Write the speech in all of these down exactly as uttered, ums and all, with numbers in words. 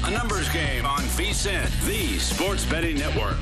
A numbers game on V S I N, the Sports Betting Network.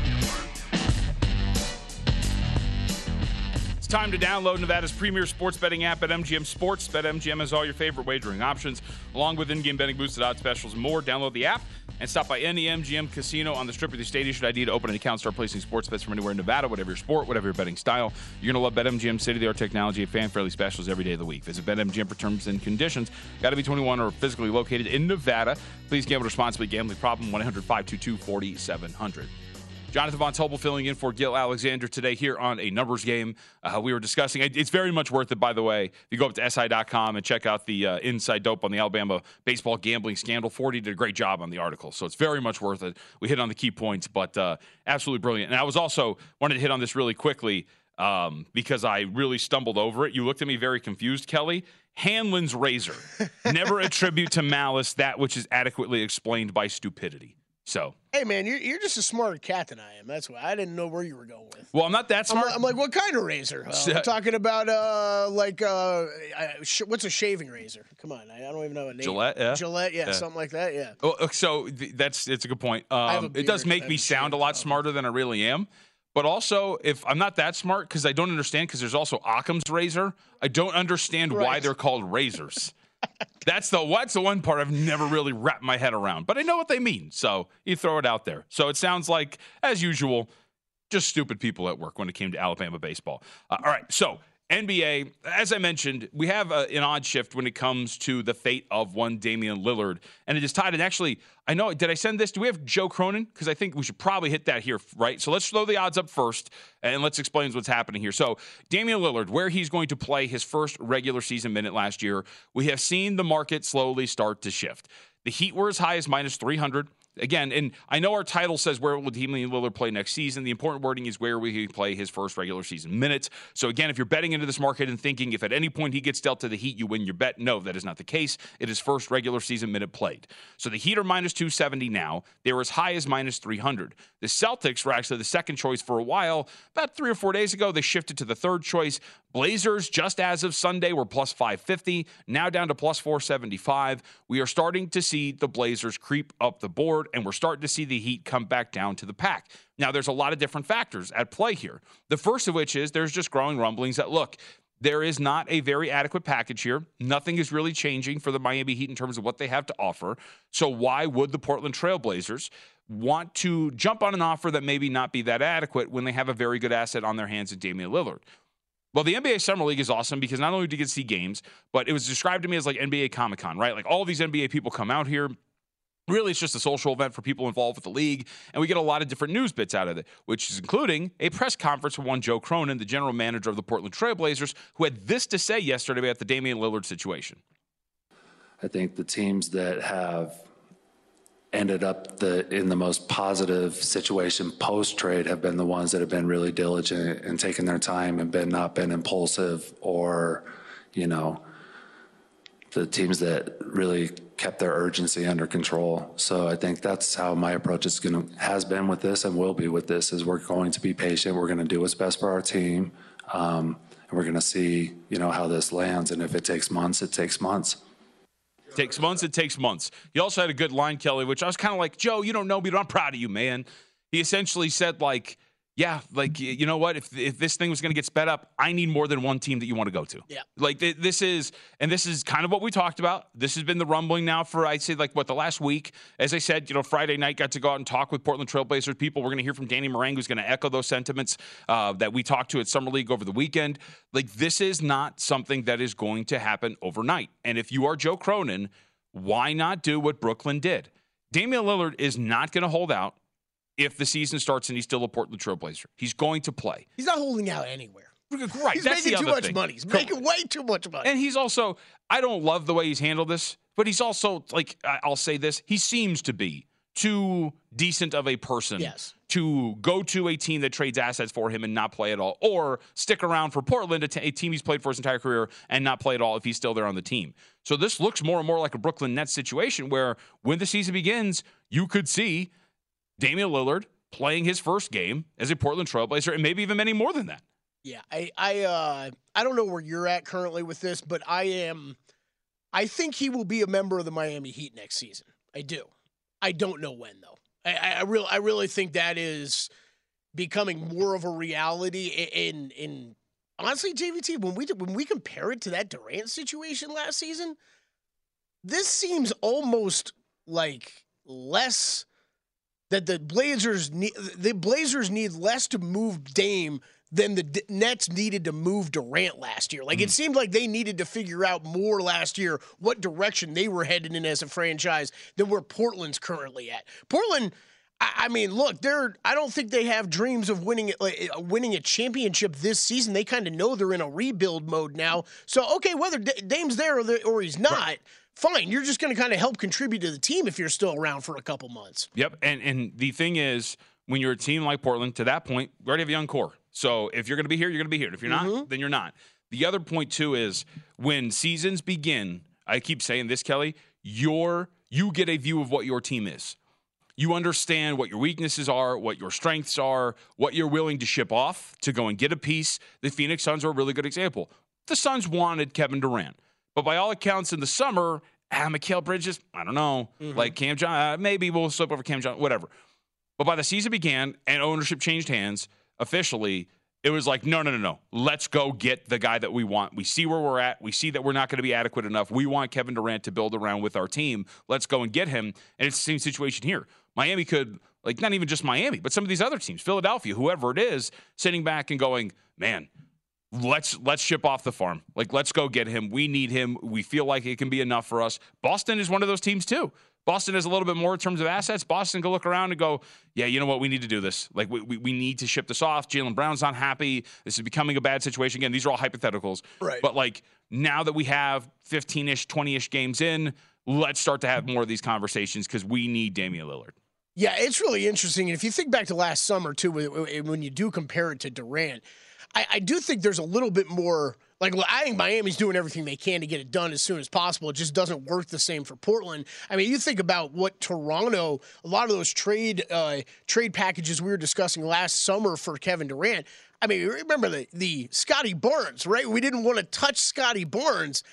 It's time to download Nevada's premier sports betting app at M G M Sports. BetMGM has all your favorite wagering options, along with in-game betting boosted odds specials and more. Download the app and stop by any M G M casino on the Strip with your state-issued I D to open an account. Start placing sports bets from anywhere in Nevada, whatever your sport, whatever your betting style. You're going to love BetMGM state-of-the-art technology and fan-friendly specials every day of the week. Visit BetMGM for terms and conditions. Got to be twenty-one or physically located in Nevada. Please gamble responsibly. Gambling problem, one eight hundred five two two four seven zero zero. Jonathan Von Tobel filling in for Gil Alexander today here on A Numbers Game. Uh, we were discussing, it's very much worth it, by the way. If you go up to S I dot com and check out the uh, inside dope on the Alabama baseball gambling scandal, forty did a great job on the article, so it's very much worth it. We hit on the key points, but uh, absolutely brilliant. And I was also, wanted to hit on this really quickly um, because I really stumbled over it. You looked at me very confused, Kelly. Hanlon's razor. Never attribute to malice that which is adequately explained by stupidity. So, hey man, you're you're just a smarter cat than I am. That's why I didn't know where you were going with. Well, I'm not that smart. I'm, I'm like, what kind of razor? Uh, I'm talking about uh, like uh, sh- what's a shaving razor? Come on, I, I don't even know a name. Gillette, yeah, Gillette, yeah, yeah. Something like that, yeah. Well, so th- that's it's a good point. Um, it does make me sound a lot smarter than I really am. But also, if I'm not that smart, because I don't understand, because there's also Occam's razor, I don't understand right. why they're called razors. That's the what's the one part I've never really wrapped my head around, but I know what they mean, so you throw it out there. So it sounds like, as usual, just stupid people at work when it came to Alabama baseball. Uh, all right, so N B A, as I mentioned, we have a, an odd shift when it comes to the fate of one Damian Lillard, and it is tied. And actually, I know, did I send this? Do we have Joe Cronin? Because I think we should probably hit that here, right? So let's throw the odds up first, and let's explain what's happening here. So Damian Lillard, where he's going to play his first regular season minute last year, we have seen the market slowly start to shift. The Heat were as high as minus three hundred. Again, and I know our title says where will Damian Lillard play next season. The important wording is where will he play his first regular season minutes. So again, if you're betting into this market and thinking if at any point he gets dealt to the Heat, you win your bet, no, that is not the case. It is first regular season minute played. So the Heat are minus two seventy now. They were as high as minus three hundred. The Celtics were actually the second choice for a while. About three or four days ago, they shifted to the third choice. Blazers, just as of Sunday, were plus five fifty, now down to plus four seventy-five. We are starting to see the Blazers creep up the board, and we're starting to see the Heat come back down to the pack. Now, there's a lot of different factors at play here. The first of which is there's just growing rumblings that, look, there is not a very adequate package here. Nothing is really changing for the Miami Heat in terms of what they have to offer. So why would the Portland Trail Blazers want to jump on an offer that maybe not be that adequate when they have a very good asset on their hands in Damian Lillard? Well, the N B A Summer League is awesome because not only do you get to see games, but it was described to me as like N B A Comic-Con, right? Like all these N B A people come out here. Really, it's just a social event for people involved with the league, and we get a lot of different news bits out of it, which is including a press conference from one Joe Cronin, the general manager of the Portland Trail Blazers, who had this to say yesterday about the Damian Lillard situation. I think the teams that have ended up the in the most positive situation post-trade have been the ones that have been really diligent and taken their time and been not been impulsive, or, you know, the teams that really kept their urgency under control. So I think that's how my approach is going to has been with this and will be with this, is we're going to be patient. We're going to do what's best for our team. Um, and we're going to see, you know, how this lands. And if it takes months, it takes months. It takes months, it takes months. He also had a good line, Kelly, which I was kind of like, Joe, you don't know me, but I'm proud of you, man. He essentially said, like, yeah, like, you know what? If if this thing was going to get sped up, I need more than one team that you want to go to. Yeah. Like, th- this is, and this is kind of what we talked about. This has been the rumbling now for, I'd say, like, what, the last week. As I said, you know, Friday night, got to go out and talk with Portland Trail Blazers people. We're going to hear from Danny Marang, who's going to echo those sentiments uh, that we talked to at Summer League over the weekend. Like, this is not something that is going to happen overnight. And if you are Joe Cronin, why not do what Brooklyn did? Damian Lillard is not going to hold out if the season starts and he's still a Portland Trail Blazer. He's going to play. He's not holding out anywhere. Right. He's that's making the too other much thing. money. He's making way too much money. And he's also, I don't love the way he's handled this, but he's also, like, I'll say this, he seems to be too decent of a person yes. to go to a team that trades assets for him and not play at all, or stick around for Portland, a, t- a team he's played for his entire career, and not play at all if he's still there on the team. So this looks more and more like a Brooklyn Nets situation where when the season begins, you could see Damian Lillard playing his first game as a Portland Trail Blazer, and maybe even many more than that. Yeah, I I uh, I don't know where you're at currently with this, but I am. I think he will be a member of the Miami Heat next season. I do. I don't know when, though. I, I, really, I really think that is becoming more of a reality. In, in honestly, J V T, when we when we compare it to that Durant situation last season, this seems almost like less that the Blazers need. The Blazers need less to move Dame than the D- Nets needed to move Durant last year. Like, mm. it seemed like they needed to figure out more last year what direction they were headed in as a franchise than where Portland's currently at. Portland, I, I mean, look, they're. I don't think they have dreams of winning like, winning a championship this season. They kind of know they're in a rebuild mode now. So, okay, whether D- Dame's there or, the, or he's not, right. Fine. You're just going to kind of help contribute to the team if you're still around for a couple months. Yep, and and the thing is, when you're a team like Portland, to that point, we already have a young core. So if you're going to be here, you're going to be here. If you're not, mm-hmm. then you're not. The other point, too, is when seasons begin, I keep saying this, Kelly, you're, you get a view of what your team is. You understand what your weaknesses are, what your strengths are, what you're willing to ship off to go and get a piece. The Phoenix Suns are a really good example. The Suns wanted Kevin Durant. But by all accounts in the summer, ah, Mikal Bridges, I don't know. Mm-hmm. Like Cam Johnson, uh, maybe we'll slip over Cam Johnson, whatever. But by the season began and ownership changed hands, officially, it was like, no, no, no, no. Let's go get the guy that we want. We see where we're at. We see that we're not going to be adequate enough. We want Kevin Durant to build around with our team. Let's go and get him. And it's the same situation here. Miami could, like, not even just Miami, but some of these other teams, Philadelphia, whoever it is, sitting back and going, man, let's let's ship off the farm. Like, let's go get him. We need him. We feel like it can be enough for us. Boston is one of those teams, too. Boston has a little bit more in terms of assets. Boston can look around and go, yeah, you know what? We need to do this. Like, we we, we need to ship this off. Jaylen Brown's not happy. This is becoming a bad situation. Again, these are all hypotheticals. Right. But, like, now that we have fifteen-ish, twenty-ish games in, let's start to have more of these conversations because we need Damian Lillard. Yeah, it's really interesting. And if you think back to last summer, too, when you do compare it to Durant, I, I do think there's a little bit more – like, I think Miami's doing everything they can to get it done as soon as possible. It just doesn't work the same for Portland. I mean, you think about what Toronto, a lot of those trade uh, trade packages we were discussing last summer for Kevin Durant. I mean, remember the, the Scotty Barnes, right? We didn't want to touch Scotty Barnes.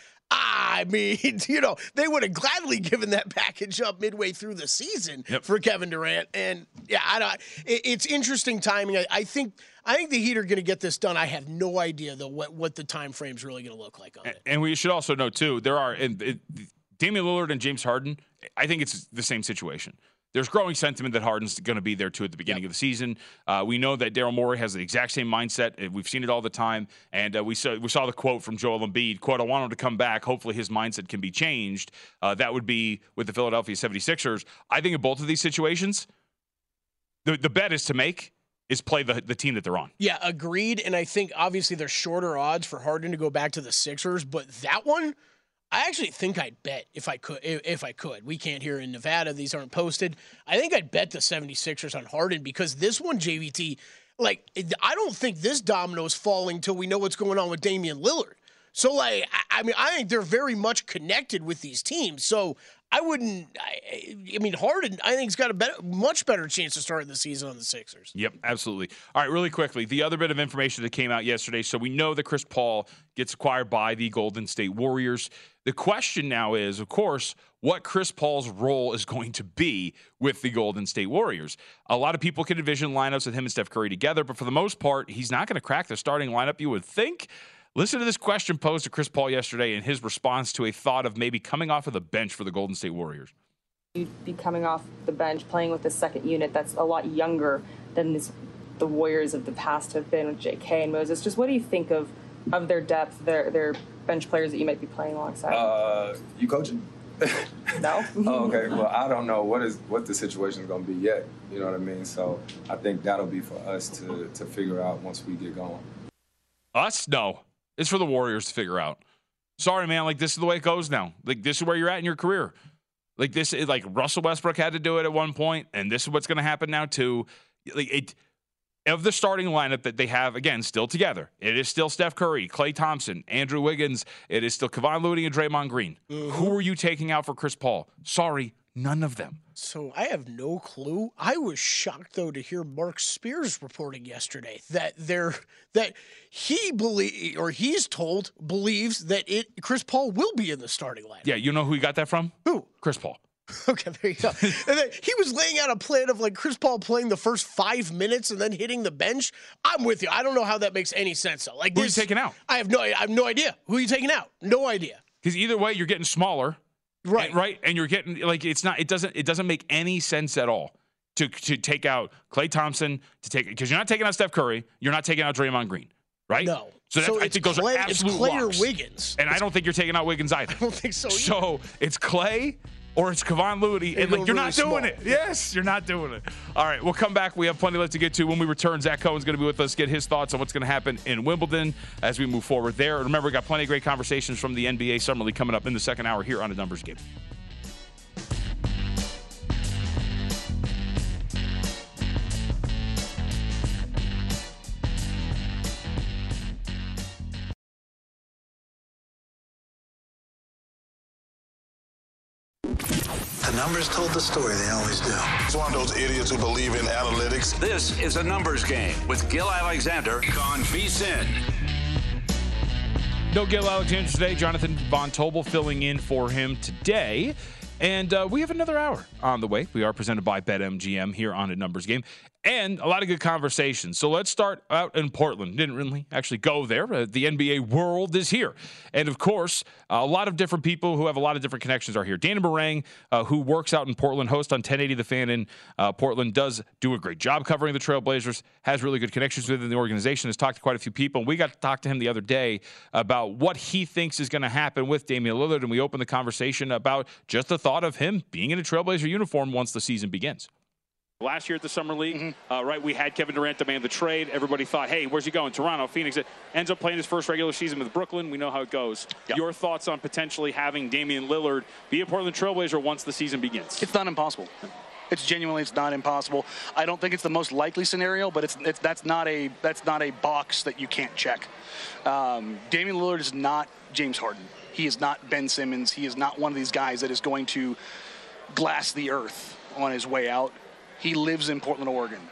I mean, you know, they would have gladly given that package up midway through the season yep. for Kevin Durant. And, yeah, I don't, it, it's interesting timing. I, I think I think the Heat are going to get this done. I have no idea, though, what, what the time frame is really going to look like on and, it. And we should also know, too, there are and it, Damian Lillard and James Harden, I think it's the same situation. There's growing sentiment that Harden's going to be there, too, at the beginning yep. of the season. Uh, we know that Daryl Morey has the exact same mindset. We've seen it all the time. And uh, we saw we saw the quote from Joel Embiid, quote, I want him to come back. Hopefully his mindset can be changed. Uh, that would be with the Philadelphia seventy-sixers. I think in both of these situations, the, the bet is to make is play the, the team that they're on. Yeah, agreed. And I think, obviously, there's shorter odds for Harden to go back to the Sixers. But that one, I actually think I'd bet if I could. If I could. We can't here in Nevada. These aren't posted. I think I'd bet the seventy-sixers on Harden because this one, J V T, like, I don't think this domino is falling until we know what's going on with Damian Lillard. So, like, I mean, I think they're very much connected with these teams. So I wouldn't I, – I mean, Harden, I think, has got a better, much better chance to start the season on the Sixers. Yep, absolutely. All right, really quickly, the other bit of information that came out yesterday. So we know that Chris Paul gets acquired by the Golden State Warriors. The question now is, of course, what Chris Paul's role is going to be with the Golden State Warriors. A lot of people can envision lineups with him and Steph Curry together, but for the most part, he's not going to crack the starting lineup, you would think. Listen to this question posed to Chris Paul yesterday and his response to a thought of maybe coming off of the bench for the Golden State Warriors. You'd be coming off the bench, playing with the second unit that's a lot younger than this, the Warriors of the past have been with J K and Moses. Just what do you think of, of their depth, their their bench players that you might be playing alongside? Uh, you coaching? No. Oh, okay. Well, I don't know what is what the situation is going to be yet. You know what I mean? So I think that'll be for us to to figure out once we get going. Us? No. It's for the Warriors to figure out. Sorry, man. Like, this is the way it goes now. Like, this is where you're at in your career. Like, this is like Russell Westbrook had to do it at one point, and this is what's going to happen now, too. Like, it, of the starting lineup that they have, again, still together, it is still Steph Curry, Klay Thompson, Andrew Wiggins. It is still Kevon Looney and Draymond Green. Mm-hmm. Who are you taking out for Chris Paul? Sorry, none of them. So I have no clue. I was shocked, though, to hear Mark Spears reporting yesterday that they're that he believe or he's told believes that it Chris Paul will be in the starting lineup. Yeah, you know who he got that from? Who? Chris Paul. Okay, there you go. And then he was laying out a plan of like Chris Paul playing the first five minutes and then hitting the bench. I'm with you. I don't know how that makes any sense. Though. Like, who this, are you taking out? I have no. I have no idea. Who are you taking out? No idea. Because either way, you're getting smaller, right? And, right, and you're getting like it's not. It doesn't. It doesn't make any sense at all to to take out Klay Thompson to take because you're not taking out Steph Curry. You're not taking out Draymond Green, right? No. So, so I think those Klay, are absolute it's Klay locks. or Wiggins, and it's, I don't think you're taking out Wiggins either. I don't think so. Either. So it's Klay. Or it's Kevon Looney, and, and like you're really not doing small. it. Yes, you're not doing it. All right, we'll come back. We have plenty left to get to. When we return, Zach Cohen's going to be with us, get his thoughts on what's going to happen in Wimbledon as we move forward there. Remember, we got plenty of great conversations from the N B A Summer League coming up in the second hour here on A Numbers Game. The numbers told the story. They always do. He's one of those idiots who believe in analytics. This is A Numbers Game with Gil Alexander on V S I N. No Gil Alexander today. Jonathan Von Tobel filling in for him today. And uh, we have another hour on the way. We are presented by BetMGM here on A Numbers Game. And a lot of good conversations. So let's start out in Portland. Didn't really actually go there. Uh, the N B A world is here. And, of course, uh, a lot of different people who have a lot of different connections are here. Dana Marang, uh, who works out in Portland, host on ten eighty The Fan in uh, Portland, does do a great job covering the Trailblazers, has really good connections within the organization, has talked to quite a few people. And we got to talk to him the other day about what he thinks is going to happen with Damian Lillard. And we opened the conversation about just the thought of him being in a Trailblazer uniform once the season begins. Last year at the Summer League, mm-hmm. uh, right, we had Kevin Durant demand the trade. Everybody thought, hey, where's he going? Toronto, Phoenix. It ends up playing his first regular season with Brooklyn. We know how it goes. Yep. Your thoughts on potentially having Damian Lillard be a Portland Trailblazer once the season begins? It's not impossible. It's genuinely, it's not impossible. I don't think it's the most likely scenario, but it's, it's that's not a that's not a box that you can't check. Um, Damian Lillard is not James Harden. He is not Ben Simmons. He is not one of these guys that is going to glass the earth on his way out. He lives in Portland, Oregon.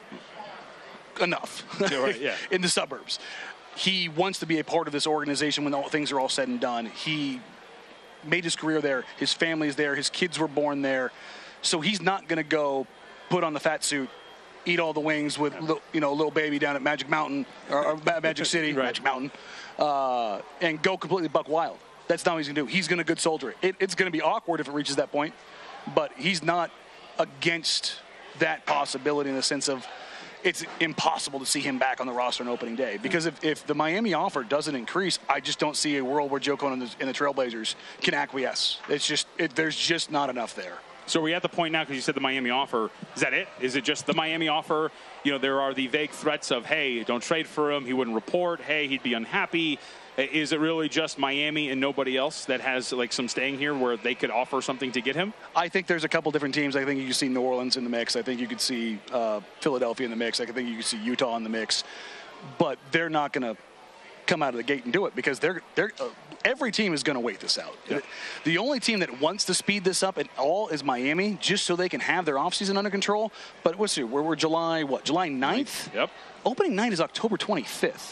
Enough. Yeah, right, yeah. In the suburbs. He wants to be a part of this organization when all things are all said and done. He made his career there. His family's there. His kids were born there. So he's not going to go put on the fat suit, eat all the wings with little, you know, little baby down at Magic Mountain or, or Magic City, right. Magic Mountain, uh, and go completely buck wild. That's not what he's going to do. He's going to good soldier it. it. It's going to be awkward if it reaches that point, but he's not against that possibility in the sense of it's impossible to see him back on the roster on opening day. Because if, if the Miami offer doesn't increase, I just don't see a world where Joe Cohen and the, and the Trailblazers can acquiesce. It's just it, there's just not enough there. So are we at the point now, because you said the Miami offer, is that it? Is it just the Miami offer? You know, there are the vague threats of, hey, don't trade for him. He wouldn't report. Hey, he'd be unhappy. Is it really just Miami and nobody else that has like some staying here where they could offer something to get him? I think there's a couple different teams. I think you could see New Orleans in the mix. I think you could see uh, Philadelphia in the mix. I think you could see Utah in the mix. But they're not going to come out of the gate and do it because they're they're uh, every team is going to wait this out. Yeah. The only team that wants to speed this up at all is Miami, just so they can have their offseason under control. But let's see, we're, we're July what? July ninth? Yep. Opening night is October twenty-fifth.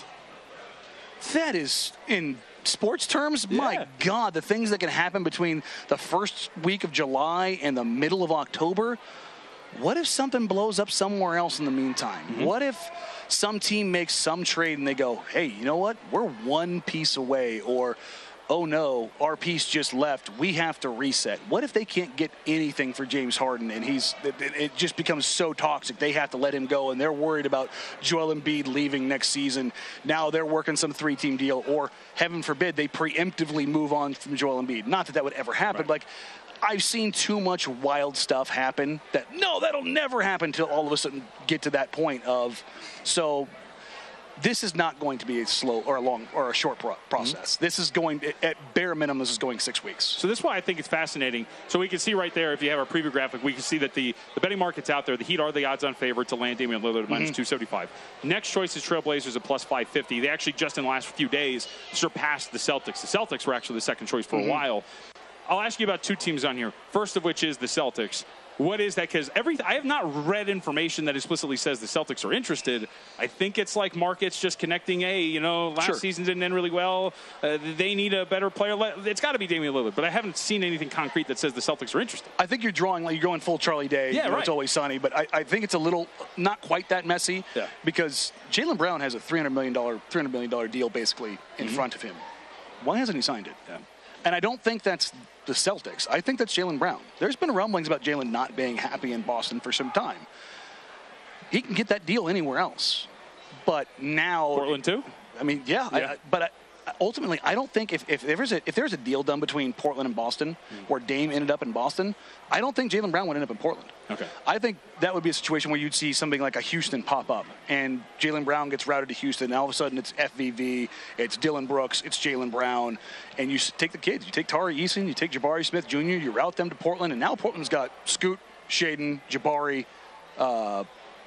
That is, in sports terms, yeah. My God, the things that can happen between the first week of July and the middle of October. What if something blows up somewhere else in the meantime? Mm-hmm. What if some team makes some trade and they go, hey, you know what? We're one piece away, or, oh no, our piece just left. We have to reset. What if they can't get anything for James Harden and he's it, it just becomes so toxic they have to let him go and they're worried about Joel Embiid leaving next season. Now they're working some three-team deal, or heaven forbid they preemptively move on from Joel Embiid. Not that that would ever happen. Right. Like, I've seen too much wild stuff happen that, no, that'll never happen until all of a sudden get to that point of, so this is not going to be a slow or a long or a short pro- process. Mm-hmm. This is going, at bare minimum, this is going six weeks. So this is why I think it's fascinating. So we can see right there, if you have our preview graphic, we can see that the, the betting market's out there. The Heat are the odds-on favorite to land Damian Lillard at mm-hmm. minus two seventy-five. Next choice is Trailblazers at plus five fifty. They actually just in the last few days surpassed the Celtics. The Celtics were actually the second choice for mm-hmm. a while. I'll ask you about two teams on here. First of which is the Celtics. What is that? Because every I have not read information that explicitly says the Celtics are interested. I think it's like markets just connecting. Hey, you know, last sure. season didn't end really well. Uh, they need a better player. It's got to be Damian Lillard, but I haven't seen anything concrete that says the Celtics are interested. I think you're drawing like you're going full Charlie Day. Yeah, you know, right. It's always sunny, but I, I think it's a little not quite that messy. Yeah. Because Jaylen Brown has a three hundred million dollars three hundred million dollars deal basically in mm-hmm. front of him. Why hasn't he signed it? Yeah. And I don't think that's the Celtics. I think that's Jaylen Brown. There's been rumblings about Jaylen not being happy in Boston for some time. He can get that deal anywhere else. But now... Portland too? I mean, yeah. yeah. I, but I, ultimately, I don't think if, if, there's a, if there's a deal done between Portland and Boston mm. where Dame ended up in Boston, I don't think Jaylen Brown would end up in Portland. Okay. I think that would be a situation where you'd see something like a Houston pop up, and Jaylen Brown gets routed to Houston, and all of a sudden it's F V V, it's Dillon Brooks, it's Jaylen Brown, and you take the kids. You take Tari Eason, you take Jabari Smith Junior, you route them to Portland, and now Portland's got Scoot, Shaedon, Jabari, uh,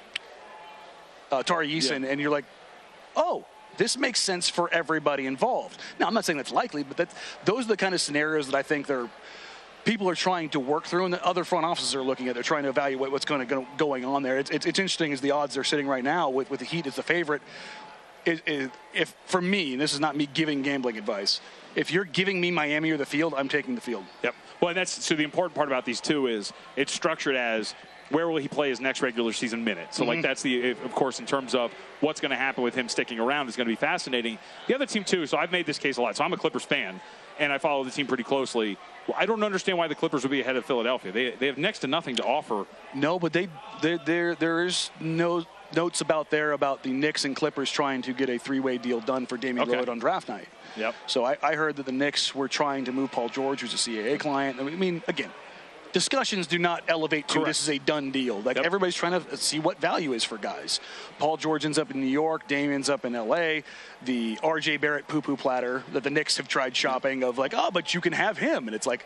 uh, Tari Eason, yeah. and you're like, oh, this makes sense for everybody involved. Now, I'm not saying that's likely, but that, those are the kind of scenarios that I think they're people are trying to work through, and the other front offices are looking at. They're trying to evaluate what's going to go going on there. It's, it's, it's interesting as the odds are sitting right now with, with the Heat as the favorite. It, it, if for me, and this is not me giving gambling advice, if you're giving me Miami or the field, I'm taking the field. Yep. Well, and that's so the important part about these two is it's structured as where will he play his next regular season minute. So, mm-hmm. like, that's the, of course, in terms of what's going to happen with him sticking around is going to be fascinating. The other team, too, so I've made this case a lot. So I'm a Clippers fan, and I follow the team pretty closely. I don't understand why the Clippers would be ahead of Philadelphia. They they have next to nothing to offer. No, but they there there there is no notes about there about the Knicks and Clippers trying to get a three-way deal done for Damian okay. Lillard on draft night. Yep. So I, I heard that the Knicks were trying to move Paul George, who's a C A A client. I mean, again, discussions do not elevate to Correct. This is a done deal. Like yep. everybody's trying to see what value is for guys. Paul George ends up in New York. Dame ends up in L A. The R J Barrett poo-poo platter that the Knicks have tried shopping of like, oh, but you can have him. And it's like,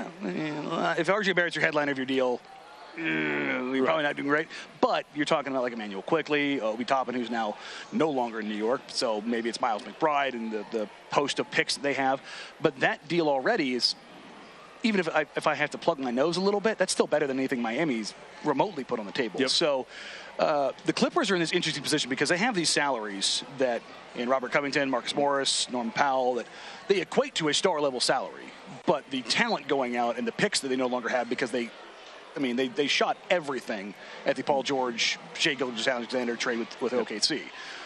well, if R J Barrett's your headline of your deal, you're right. probably not doing great. But you're talking about like Emmanuel Quickly, Obi Toppin, who's now no longer in New York. So maybe it's Miles McBride and the, the host of picks that they have. But that deal already is, even if I, if I have to plug my nose a little bit, that's still better than anything Miami's remotely put on the table. Yep. So uh, the Clippers are in this interesting position because they have these salaries that in Robert Covington, Marcus Morris, Norman Powell, that they equate to a star-level salary. But the talent going out and the picks that they no longer have because they, I mean, they, they shot everything at the Paul George, Shai Gilgeous-Alexander trade with, with O K C.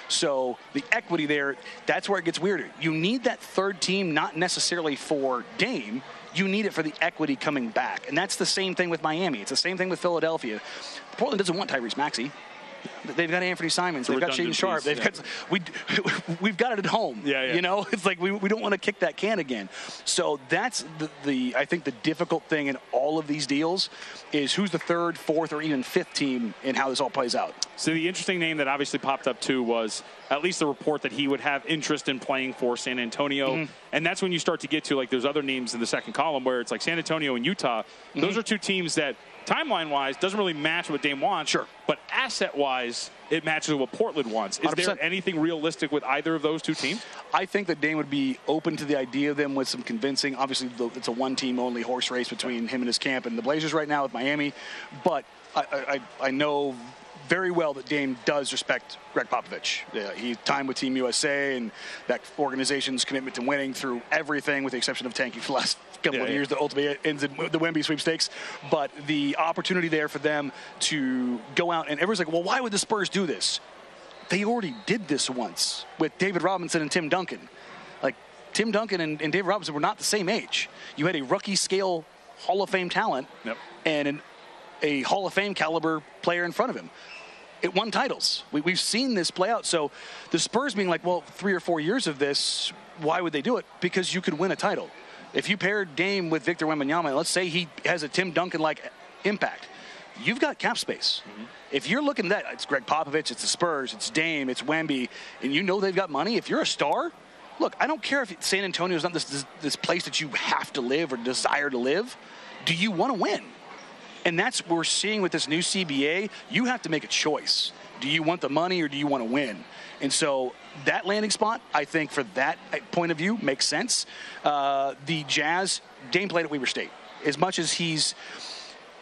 So the equity there, that's where it gets weirder. You need that third team, not necessarily for Dame. You need it for the equity coming back. And that's the same thing with Miami. It's the same thing with Philadelphia. Portland doesn't want Tyrese Maxey. They've got Anthony Simons. They've got Shaedon Sharpe. They've yeah. got we we've got it at home. Yeah, yeah. You know, it's like we, we don't want to kick that can again. So that's the, the I think the difficult thing in all of these deals is who's the third, fourth, or even fifth team in how this all plays out. So the interesting name that obviously popped up too was at least the report that he would have interest in playing for San Antonio. Mm-hmm. And that's when you start to get to like those other names in the second column where it's like San Antonio and Utah. Mm-hmm. Those are two teams that timeline-wise doesn't really match what Dame wants. Sure. But asset-wise, it matches what Portland wants. Is one hundred percent. There anything realistic with either of those two teams? I think that Dame would be open to the idea of them with some convincing. Obviously, it's a one-team only horse race between him and his camp and the Blazers right now with Miami. But I, I, I know very well that Dame does respect Greg Popovich. Yeah, he time with Team U S A and that organization's commitment to winning through everything with the exception of tanking for the last couple yeah, of yeah. years that ultimately ends in the Wemby sweepstakes. But the opportunity there for them to go out, and everyone's like, well, why would the Spurs do this? They already did this once with David Robinson and Tim Duncan. Like, Tim Duncan and, and David Robinson were not the same age. You had a rookie-scale Hall of Fame talent yep. and an, a Hall of Fame caliber player in front of him. It won titles. We, we've seen this play out. So the Spurs being like, well, three or four years of this, why would they do it? Because you could win a title. If you paired Dame with Victor Wembanyama, let's say he has a Tim Duncan-like impact, you've got cap space. Mm-hmm. If you're looking at that, it's Greg Popovich, it's the Spurs, it's Dame, it's Wemby, and you know they've got money. If you're a star, look, I don't care if San Antonio is not this, this, this place that you have to live or desire to live. Do you want to win? And that's what we're seeing with this new C B A. You have to make a choice. Do you want the money or do you want to win? And so that landing spot, I think, for that point of view, makes sense. Uh, the Jazz, Dame played at Weber State. As much as he's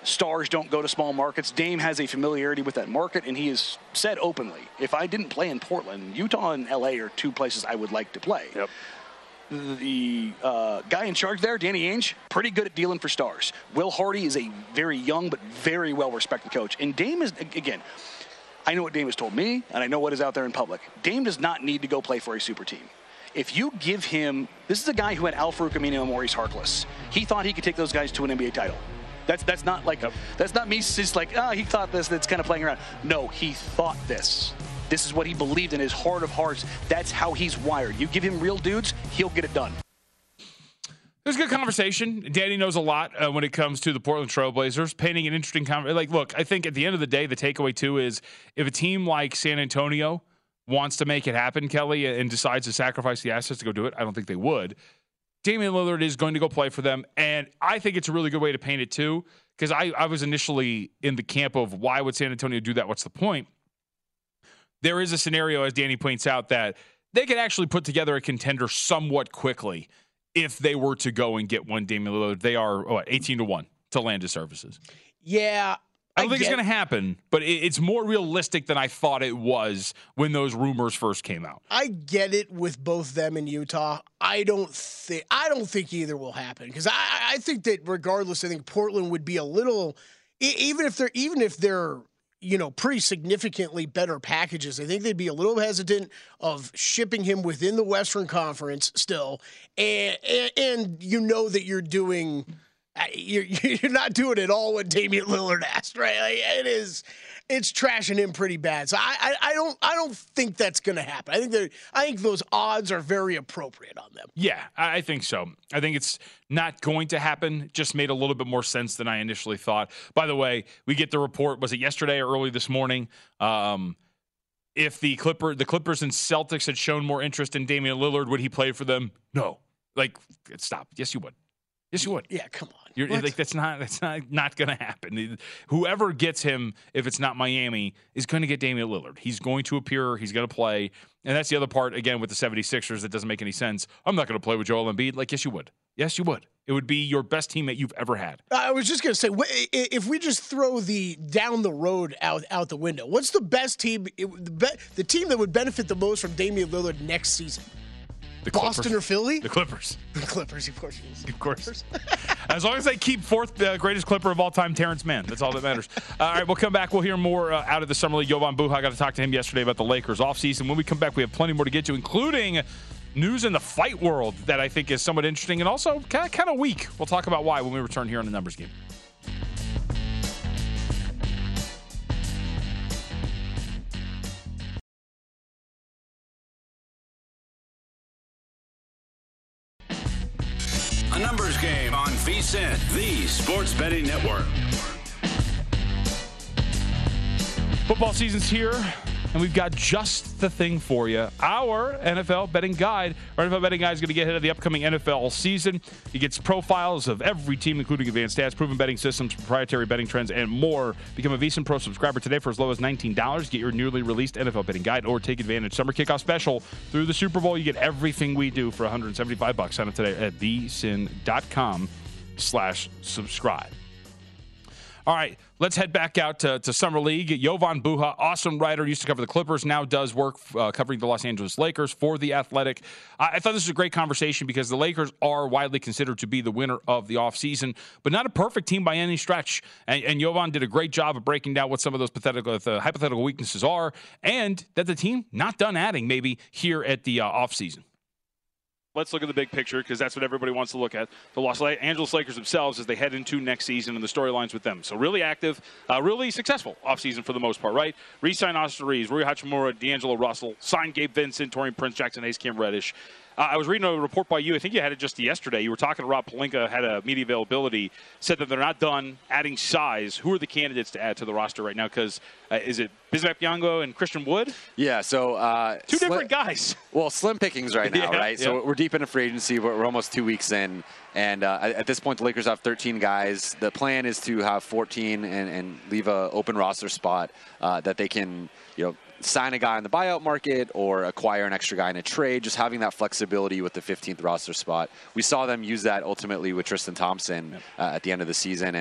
stars don't go to small markets. Dame has a familiarity with that market, and he has said openly, if I didn't play in Portland, Utah and L A are two places I would like to play. Yep. The uh, guy in charge there, Danny Ainge, pretty good at dealing for stars. Will Hardy is a very young but very well-respected coach. And Dame is, again, I know what Dame has told me, and I know what is out there in public. Dame does not need to go play for a super team. If you give him, this is a guy who had Al-Farouq Aminu and Maurice Harkless. He thought he could take those guys to an N B A title. That's that's not like, yep. that's not me just like, ah, oh, he thought this, that's kind of playing around. No, he thought this. This is what he believed in his heart of hearts. That's how he's wired. You give him real dudes, he'll get it done. It was a good conversation. Danny knows a lot uh, when it comes to the Portland Trail Blazers, painting an interesting conversation. Like, look, I think at the end of the day, the takeaway, too, is if a team like San Antonio wants to make it happen, Kelly, and decides to sacrifice the assets to go do it, I don't think they would. Damian Lillard is going to go play for them, and I think it's a really good way to paint it, too, because I, I was initially in the camp of why would San Antonio do that? What's the point? There is a scenario, as Danny points out, that they could actually put together a contender somewhat quickly if they were to go and get one Damian Lillard. They are what, eighteen to one to land his services. Yeah. I don't I think it's going to happen, but it, it's more realistic than I thought it was when those rumors first came out. I get it with both them and Utah. I don't think I don't think either will happen because I, I think that regardless, I think Portland would be a little, even if they're even if they're you know pretty significantly better packages. I think they'd be a little hesitant of shipping him within the Western Conference still, and and, and you know that you're doing. You're, you're not doing it all what Damian Lillard asked, right? Like, it is, it's trashing him pretty bad. So I, I, I don't, I don't think that's going to happen. I think that, I think those odds are very appropriate on them. Yeah, I think so. I think it's not going to happen. Just made a little bit more sense than I initially thought. By the way, we get the report. Was it yesterday or early this morning? Um, if the Clipper, the Clippers and Celtics had shown more interest in Damian Lillard, would he play for them? No. Like, stop. Yes, you would. Yes, you would. Yeah, come on. You're, like that's not that's not not going to happen. Whoever gets him, if it's not Miami, is going to get Damian Lillard. He's going to appear. He's going to play. And that's the other part, again, with the seventy-sixers that doesn't make any sense. I'm not going to play with Joel Embiid. Like, yes, you would. Yes, you would. It would be your best teammate you've ever had. I was just going to say, if we just throw the down the road out out the window, what's the best team, the team that would benefit the most from Damian Lillard next season? The Boston Clippers. or Philly? The Clippers. The Clippers, of course. Of course. As long as they keep fourth uh, greatest Clipper of all time, Terrence Mann. That's all that matters. All right, we'll come back. We'll hear more uh, out of the Summer League. Jovan Buha, I got to talk to him yesterday about the Lakers offseason. When we come back, we have plenty more to get to, including news in the fight world that I think is somewhat interesting and also kind of, kind of weak. We'll talk about why when we return here on the Numbers Game. A Numbers Game on V S I N, the Sports Betting Network. Football season's here, and we've got just the thing for you. Our N F L betting guide. Our N F L betting guide is going to get ahead of the upcoming N F L season. He gets profiles of every team, including advanced stats, proven betting systems, proprietary betting trends, and more. Become a V S I N Pro subscriber today for as low as nineteen dollars. Get your newly released N F L betting guide, or take advantage summer kickoff special through the Super Bowl. You get everything we do for one hundred seventy-five bucks. Sign up today at V S I N dot com slash subscribe. All right, let's head back out to, to Summer League. Jovan Buha, awesome writer, used to cover the Clippers, now does work uh, covering the Los Angeles Lakers for The Athletic. I, I thought this was a great conversation because the Lakers are widely considered to be the winner of the offseason, but not a perfect team by any stretch. And, and Jovan did a great job of breaking down what some of those pathetic, uh, the hypothetical weaknesses are, and that the team not done adding maybe here at the uh, offseason. Let's look at the big picture because that's what everybody wants to look at. The Los Angeles Lakers themselves as they head into next season and the storylines with them. So really active, uh, really successful offseason for the most part, right? Re-sign Austin Reeves, Rui Hachimura, D'Angelo Russell, signed Gabe Vincent, Taurean Prince, Jackson Hayes, Cam Reddish. Uh, I was reading a report by you. I think you had it just yesterday. You were talking to Rob Pelinka, had a media availability, said that they're not done adding size. Who are the candidates to add to the roster right now? Because uh, is it Bismack Biyombo and Christian Wood? Yeah, so uh, two sli- different guys. Well, slim pickings right now, yeah, right? Yeah. So we're deep into free agency. We're, we're almost two weeks in. And uh, at this point, the Lakers have thirteen guys. The plan is to have fourteen and, and leave a open roster spot uh, that they can, you know, sign a guy in the buyout market or acquire an extra guy in a trade, just having that flexibility with the fifteenth roster spot. We saw them use that ultimately with Tristan Thompson uh, at the end of the season. And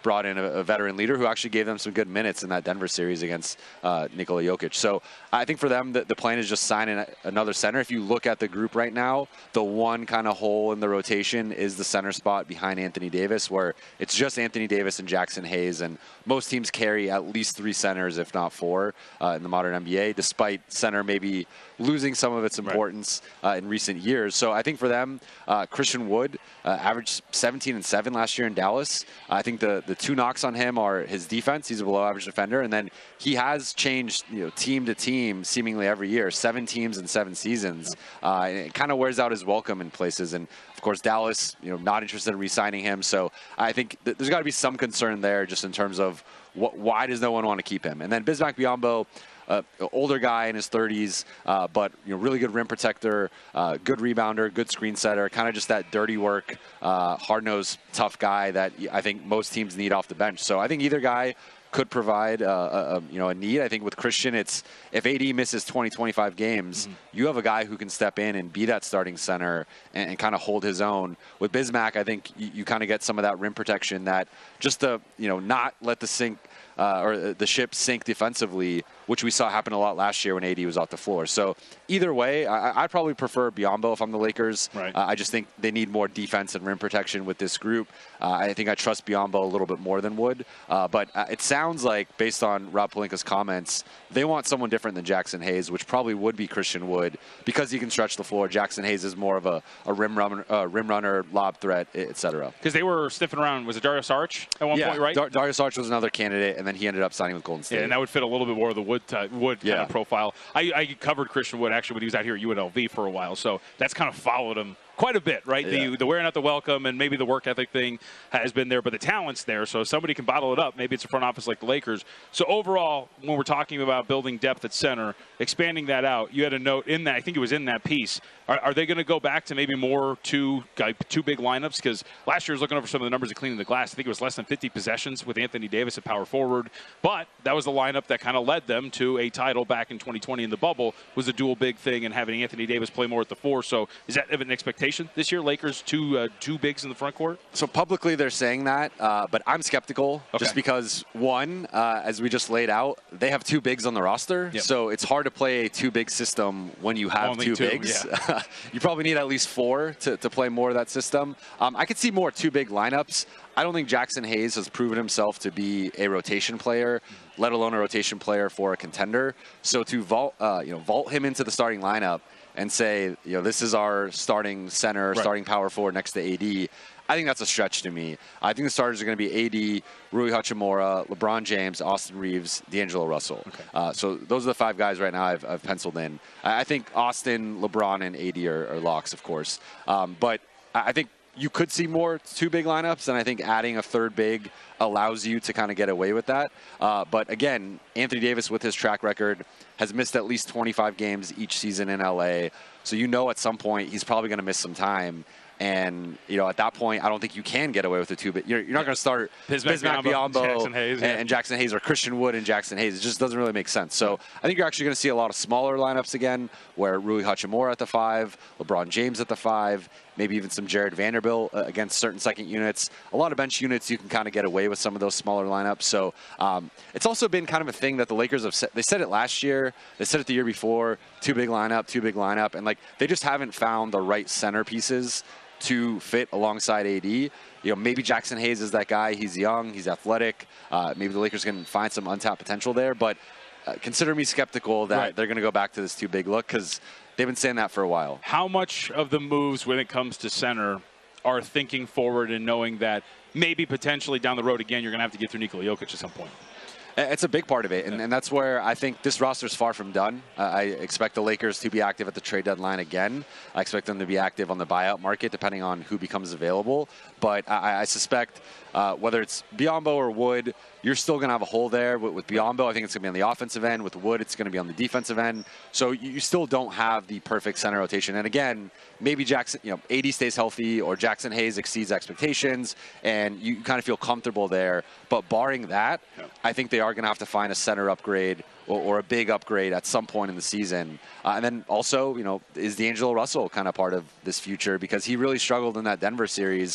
brought in a, a veteran leader who actually gave them some good minutes in that Denver series against uh, Nikola Jokic. So I think for them, the, the plan is just signing another center. If you look at the group right now, the one kind of hole in the rotation is the center spot behind Anthony Davis, where it's just Anthony Davis and Jackson Hayes, and most teams carry at least three centers, if not four, uh, in the modern N B A, despite center maybe losing some of its importance right. uh, in recent years. So I think for them, uh, Christian Wood uh, averaged seventeen and seven last year in Dallas. I think the, the two knocks on him are his defense. He's a below average defender. And then he has changed, you know, team to team seemingly every year, seven teams in seven seasons. Uh, and it kind of wears out his welcome in places. And of course, Dallas, you know, not interested in re-signing him. So I think th- there's got to be some concern there just in terms of what, why does no one want to keep him? And then Bismack Biyombo, Uh, older guy in his thirties, uh, but you know, really good rim protector, uh, good rebounder, good screen setter, kind of just that dirty work, uh, hard-nosed, tough guy that I think most teams need off the bench. So I think either guy could provide uh, a, a, you know, a need. I think with Christian, it's if A D misses twenty, twenty-five games, mm-hmm. you have a guy who can step in and be that starting center and, and kind of hold his own. With Bismack, I think you, you kind of get some of that rim protection that just to, you know, not let the sink Uh, or the ship sink defensively, which we saw happen a lot last year when A D was off the floor. So either way, I, I'd probably prefer Biyombo if I'm the Lakers. Right. Uh, I just think they need more defense and rim protection with this group. Uh, I think I trust Biyombo a little bit more than Wood. Uh, but uh, it sounds like, based on Rob Pelinka's comments, they want someone different than Jackson Hayes, which probably would be Christian Wood because he can stretch the floor. Jackson Hayes is more of a, a rim, runner, uh, rim runner, lob threat, et cetera. Because they were sniffing around, was it Darius Arch at one yeah, point, right? Dar- Darius Arch was another candidate, and then he ended up signing with Golden State. Yeah, and that would fit a little bit more of the Wood uh, Wood kind yeah. of profile. I, I covered Christian Wood actually when he was out here at U N L V for a while, so that's kind of followed him quite a bit, right? Yeah. The, the wearing out the welcome and maybe the work ethic thing has been there, but the talent's there, so if somebody can bottle it up, maybe it's a front office like the Lakers. So overall, when we're talking about building depth at center, expanding that out, you had a note in that, I think it was in that piece, are, are they going to go back to maybe more two, two big lineups? Because last year I was looking over some of the numbers of cleaning the glass. I think it was less than fifty possessions with Anthony Davis at power forward, but that was the lineup that kind of led them to a title back in twenty twenty in the bubble, was a dual big thing and having Anthony Davis play more at the four. So is that an expectation this year, Lakers, two uh, two bigs in the front court? So publicly they're saying that, uh, but I'm skeptical okay. just because, one, uh, as we just laid out, they have two bigs on the roster. Yep. So it's hard to play a two-big system when you have Only two, two bigs. Yeah. You probably need at least four to, to play more of that system. Um, I could see more two-big lineups. I don't think Jackson Hayes has proven himself to be a rotation player, let alone a rotation player for a contender. So to vault, uh, you know, vault him into the starting lineup and say, you know, this is our starting center, right. starting power forward next to A D, I think that's a stretch to me. I think the starters are going to be A D, Rui Hachimura, LeBron James, Austin Reeves, D'Angelo Russell. Okay. Uh, so those are the five guys right now I've, I've penciled in. I think Austin, LeBron, and A D are, are locks, of course. Um, but I think you could see more two big lineups, and I think adding a third big allows you to kind of get away with that. Uh, but again, Anthony Davis, with his track record, has missed at least twenty-five games each season in L A. So you know at some point he's probably going to miss some time. And, you know, at that point, I don't think you can get away with the two. But you're, you're not going to start Bismack Biyombo Jackson Hayes, yeah. and Jackson Hayes, or Christian Wood and Jackson Hayes. It just doesn't really make sense. So I think you're actually going to see a lot of smaller lineups again, where Rui Hachimura at the five, LeBron James at the five, maybe even some Jared Vanderbilt uh, against certain second units. A lot of bench units, you can kind of get away with some of those smaller lineups. So um, it's also been kind of a thing that the Lakers have said. They said it last year. They said it the year before. Two big lineup, two big lineup. And, like, they just haven't found the right centerpieces to fit alongside A D. You know, maybe Jackson Hayes is that guy. He's young. He's athletic. Uh, maybe the Lakers can find some untapped potential there. But uh, consider me skeptical that right. they're going to go back to this too big look, because they've been saying that for a while. How much of the moves when it comes to center are thinking forward and knowing that maybe potentially down the road again you're going to have to get through Nikola Jokic at some point? It's a big part of it, and, and that's where I think this roster is far from done. Uh, I expect the Lakers to be active at the trade deadline again. I expect them to be active on the buyout market, depending on who becomes available. But I, I suspect uh, whether it's Biyombo or Wood, you're still going to have a hole there. With, with Biyombo, I think it's going to be on the offensive end. With Wood, it's going to be on the defensive end. So you, you still don't have the perfect center rotation. And again, maybe Jackson, you know, A D stays healthy, or Jackson Hayes exceeds expectations, and you kind of feel comfortable there. But barring that, yeah. I think they are going to have to find a center upgrade or, or a big upgrade at some point in the season. Uh, and then also, you know, is D'Angelo Russell kind of part of this future? Because he really struggled in that Denver series.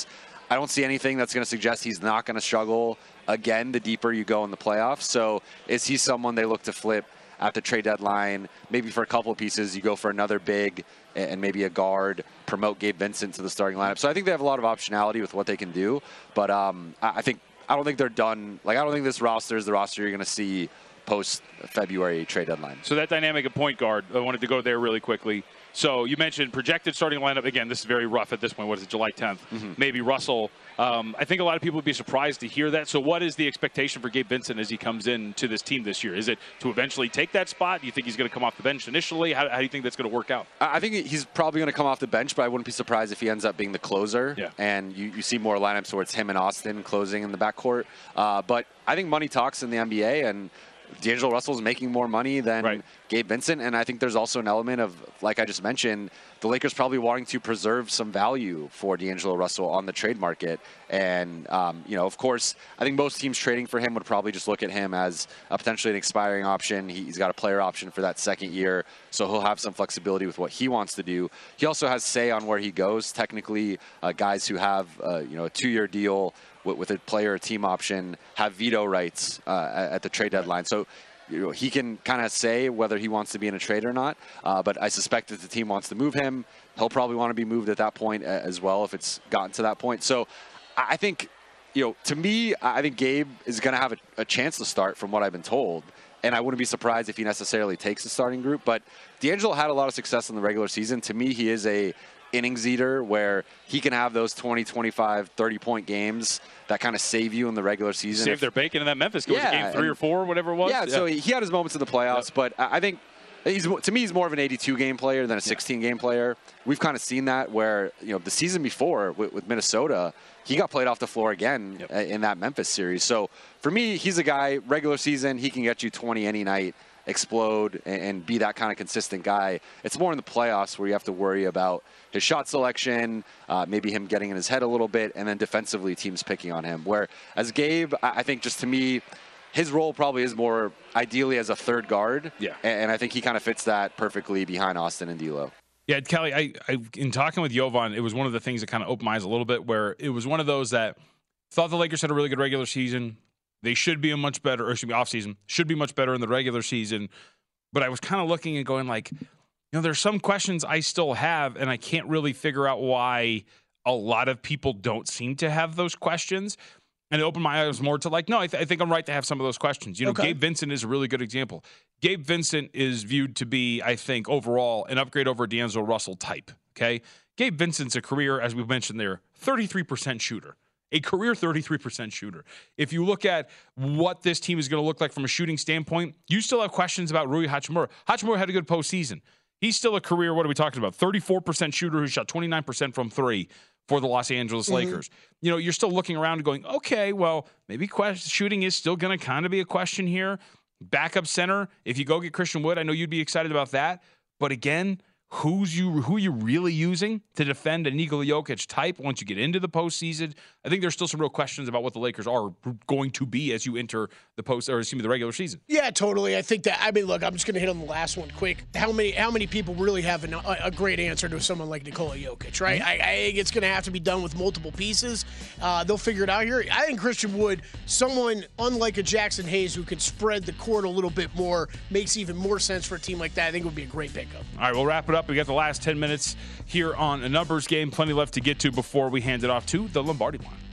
I don't see anything that's going to suggest he's not going to struggle again the deeper you go in the playoffs. So is he someone they look to flip at the trade deadline? Maybe for a couple of pieces, you go for another big and maybe a guard, promote Gabe Vincent to the starting lineup. So I think they have a lot of optionality with what they can do. But um, I think I don't think they're done. Like, I don't think this roster is the roster you're going to see post-February trade deadline. So that dynamic at point guard, I wanted to go there really quickly. So you mentioned projected starting lineup. Again, this is very rough at this point. What is it, July tenth? Mm-hmm. Maybe Russell. Um, I think a lot of people would be surprised to hear that. So what is the expectation for Gabe Vincent as he comes in to this team this year? Is it to eventually take that spot? Do you think he's going to come off the bench initially? How, how do you think that's going to work out? I think he's probably going to come off the bench, but I wouldn't be surprised if he ends up being the closer. Yeah. And you, you see more lineups where it's him and Austin closing in the backcourt. Uh, but I think money talks in the N B A, and D'Angelo Russell's making more money than right. Gabe Vincent, and I think there's also an element of, like I just mentioned, the Lakers probably wanting to preserve some value for D'Angelo Russell on the trade market. And, um, you know, of course, I think most teams trading for him would probably just look at him as a potentially an expiring option. He's got a player option for that second year, so he'll have some flexibility with what he wants to do. He also has say on where he goes. Technically, uh, guys who have, uh, you know, a two-year deal with, with a player or team option have veto rights uh, at, at the trade deadline. So, you know, he can kind of say whether he wants to be in a trade or not. Uh, but I suspect if the team wants to move him, he'll probably want to be moved at that point as well if it's gotten to that point. So I think, you know, to me, I think Gabe is going to have a, a chance to start from what I've been told. And I wouldn't be surprised if he necessarily takes the starting group. But D'Angelo had a lot of success in the regular season. To me, he is a innings eater where he can have those twenty, twenty-five, thirty-point games that kind of save you in the regular season. Save their bacon in that Memphis game, yeah, game three or four, whatever it was. Yeah, yeah. So he had his moments in the playoffs, yeah. but I think he's to me he's more of an eighty-two game player than a sixteen game player. We've kind of seen that where, you know, the season before with, with Minnesota, he got played off the floor again yep. in that Memphis series. So for me, he's a guy, regular season, he can get you twenty any night, explode, and be that kind of consistent guy. It's more in the playoffs where you have to worry about his shot selection, uh, maybe him getting in his head a little bit, and then defensively teams picking on him. Where as Gabe, I think just to me, his role probably is more ideally as a third guard. Yeah. And I think he kind of fits that perfectly behind Austin and D'Lo. Yeah, Kelly, I, I in talking with Jovan, it was one of the things that kind of opened my eyes a little bit, where it was one of those that thought the Lakers had a really good regular season. They should be a much better, or excuse me, offseason, should be much better in the regular season. But I was kind of looking and going like, you know, there's some questions I still have, and I can't really figure out why a lot of people don't seem to have those questions. And it opened my eyes more to like, no, I, th- I think I'm right to have some of those questions. You know, okay. Gabe Vincent is a really good example. Gabe Vincent is viewed to be, I think, overall, an upgrade over D'Angelo Russell type, okay? Gabe Vincent's a career, as we mentioned there, thirty-three percent shooter. A career thirty-three percent shooter. If you look at what this team is going to look like from a shooting standpoint, you still have questions about Rui Hachimura. Hachimura had a good postseason. He's still a career, what are we talking about? thirty-four percent shooter who shot twenty-nine percent from three for the Los Angeles mm-hmm. Lakers. You know, you're still looking around and going, okay, well, maybe question, shooting is still going to kind of be a question here. Backup center, if you go get Christian Wood, I know you'd be excited about that. But again, Who's you? Who are you really using to defend a Nikola Jokic type once you get into the postseason? I think there's still some real questions about what the Lakers are going to be as you enter the post, or excuse me, the regular season. Yeah, totally. I think that. I mean, look, I'm just going to hit on the last one quick. How many? How many people really have an, a, a great answer to someone like Nikola Jokic? Right? Mm-hmm. I, I think it's going to have to be done with multiple pieces. Uh, they'll figure it out here. I think Christian Wood, someone unlike a Jackson Hayes who can spread the court a little bit more, makes even more sense for a team like that. I think it would be a great pickup. All right, we'll wrap it up. We got the last ten minutes here on a numbers game. Plenty left to get to before we hand it off to the Lombardi line.